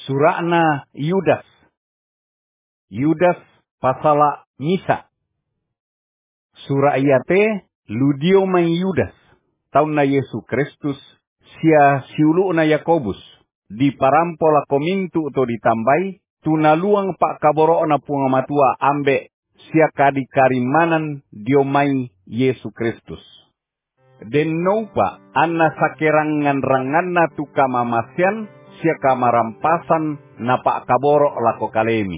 Surana Yudas. Yudas pasala misa. Sura ayate ludio mai Yudas. Tauna Yesu Kristus sia siulu na Yakobus. Di parampola komintu to ditambai. Tunaluang pak kaboro na pungamatua ambe. Sia kadi karimanan dio mai Yesu Kristus. Den noupa anna sakerangan ranganna tu kamamasian. Sia kamarampasan na pak kaboro lako kalemi.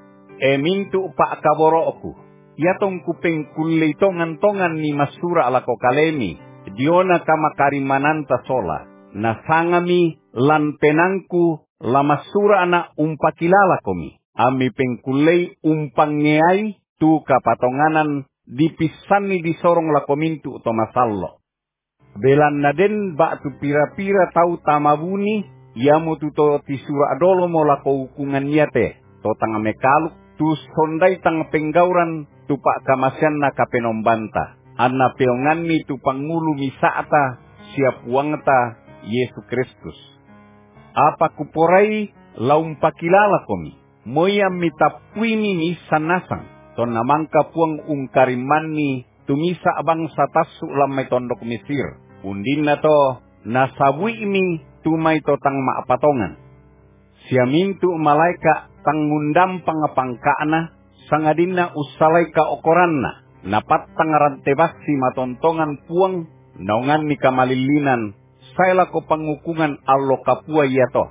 Mintu pak kaboro oku. Yatong kupeng kuleitongan-tongan ni masura lako kalemi. Diona kama karimananta sola. Nasangami lan penangku lamasura na umpakilala komi. Ami pengkulei umpangeai tu kapatonganan dipisani disorong lakomintu to masallo. Belan naden bak tu pira-pira tau tamabuni. Yamu tu to tisura adolo mo lako hukungan yate. To tanga mekaluk tu sondai tang penggauran tu pak kamasian na kapenombanta. Anna peonganni tu pangulu misaata siap uangta Yesu Kristus. Apa kuporai laum pakilala komi. Moya mitapuini ni sanasang. To namangka puang ungkarimani tumisa bangsa tasu lamai tondok Mesir. Undin na to nasabui imi tumai to tang maapatongan. Siamintu malaika tang ngundam pangapangkaana sangadina usalai ka okoranna. Napat tangaran tebasi matontongan puang naungan ni kamalilinan saila ko pangukungan allo kapua yato.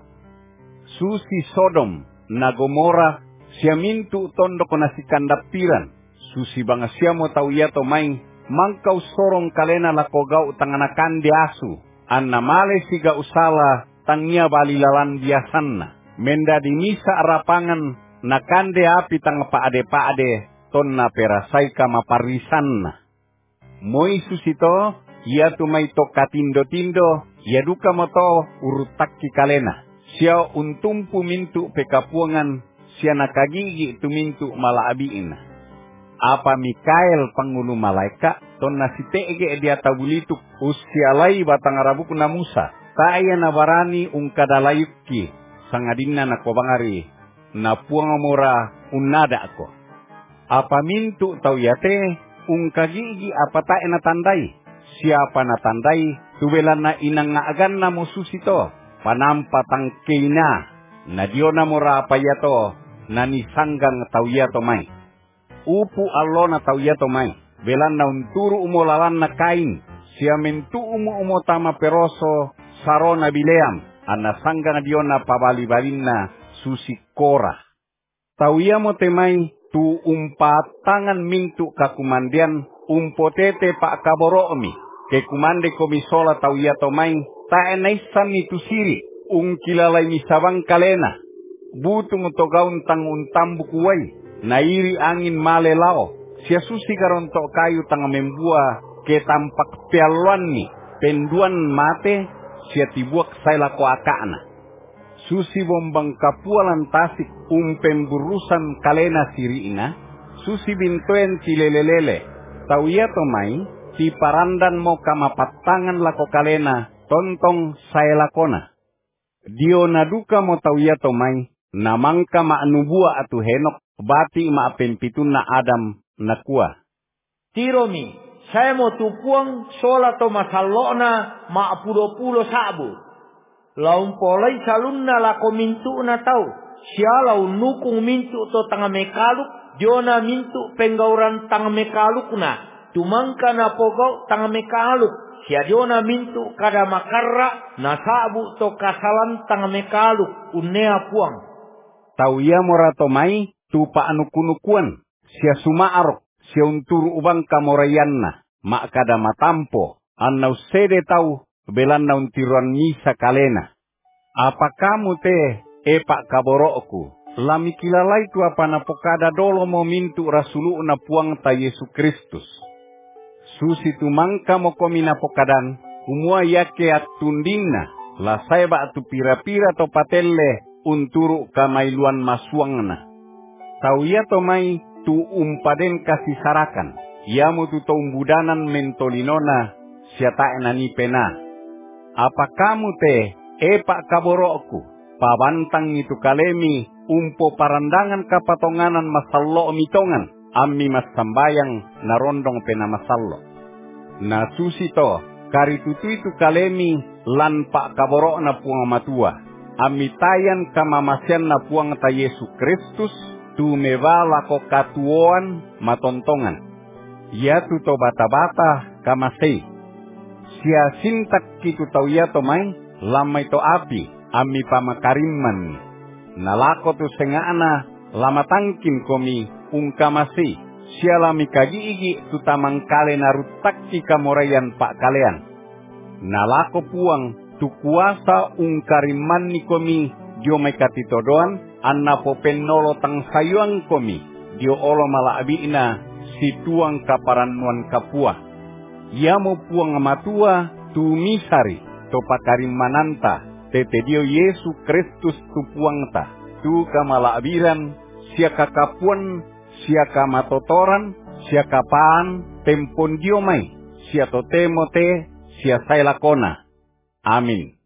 Susi Sodom na Gomora siamintu tondok nasikandapiran. Susi bangasiamo tau yato main mangkau sorong kalena lako gau tanganakan di asu. Anna male siga usala tangnya balilalan biasanna. Menda dimisa arapangan nakande api tang paade-paade. Tonna perasai kama parisanna. Moi susito, ia tumai to katindo-tindo, ia duka moto urutakki kalena. Sia untumpu mintu pekapuangan, sia nakagigi tumintu malaabiina. Apa Mikael pangulu malaika, tonna sitege dia tabulituk usialai batang arabuk na Musa. Taya nabarani ungkadalayuki, sangadina nakobangari, napuangamora unada ako. Apa mintu tau yate ungkagigi apa tae natandai. Siapa natandai tubelan na inang ngaagan na mususito. Panampa tangkeina na diona mora apa yato na nisanggang tau yato mai. Upu allo na tau yato mai. Belan na unturu umolalan na kain. Sia mentu umu tama peroso sarona bileam. Ana sanggang diona pabali-balinna susi kora. Tau yamo temai. Tu tangan mintu kakumandian umpotete pak kaboromi. Ke kumande komisola tau yato main. Ta enaisan itu siri. Kilalay misabang kalena. Butung to gaun tang untambu kuway. Nairi angin malelao. Sia susi karonto kayu tang membua. Ke tampak pialuan ni. Penduan mate. Sia tibuak saila ko akaana. Susi bombang kapualan tasik pemburusan kalena siriina. Susi bintoen cilelelele. Tau yato mai, si parandan mo kamapatangan lako kalena, tontong saya lakona. Dio naduka mo tau yato mai, namangka maanubua atu henok, bati maapempitun na Adam na kuah. Tiromi, saya mo tupuang sola to masalona maapulo-pulo sabu. Laung polai salunna lako mintu na tau. Sia laun nukung mintu to tanga mekaluk. Diona mintu penggauran tanga mekaluk na. Tumangka na pogau tanga mekaluk. Sia diona mintu kada makarra. Na sabu to kasalan tanga mekaluk. Unea puang. Tau ia morato mai. Tupa anukunukuan. Sia sumaarok. Sia unturu ubang kamorayanna. Mak kada matampo. Annau sede tau. Belan naun tiruan misa kalena. Apa kamu pak kaboroku. Lami kilalai tu apa napokada dolo mo mintu rasulu na puang ta Yesu Kristus. Susi tu mangka mo komi napokadan. Umua yake atundingna. La saiba tu pira-pira to patelle. Unturu kamailuan masuangna. Tau ya to mai tu umpaden kasih sarakan. Yamu tu to umbudanan mentolinona. Siata enani pena. Apa kamu pak kaboroku. Pabantang itu kalemi umpo parandangan kapatonganan masallo mitongan ammi mas sambayang narondong pena masallo. Na susito karitutu itu kalemi lan pak kaborok na puang matua. Ammi tayan kamamasian na puang ta Yesus Kristus tumeba lako katuoan matontongan. Ya tuto bata-bata kamasei. Sia sintak kitu tau ya to mai lamai to api ammi pamakariman. Nalako tu sengana lama tangkin komi ungkamasi. Sia lami kagiigi tu tamang kale narutak ika morayan pak kalean. Nalako puang tu kuasa ungkariman ni komi dio mai katitodoan anna popenolo tang sayuang komi dio olo malaabina si tuang kaparanuan kapua. Ia mo puang amatua tu misari to pakarimananta tete dio Yesus Kristus tu puangta tu kamalaabiran sia kakapuan sia kamatotoran sia kapaan tempon dio mai sia totemote sia sailakona. Amin.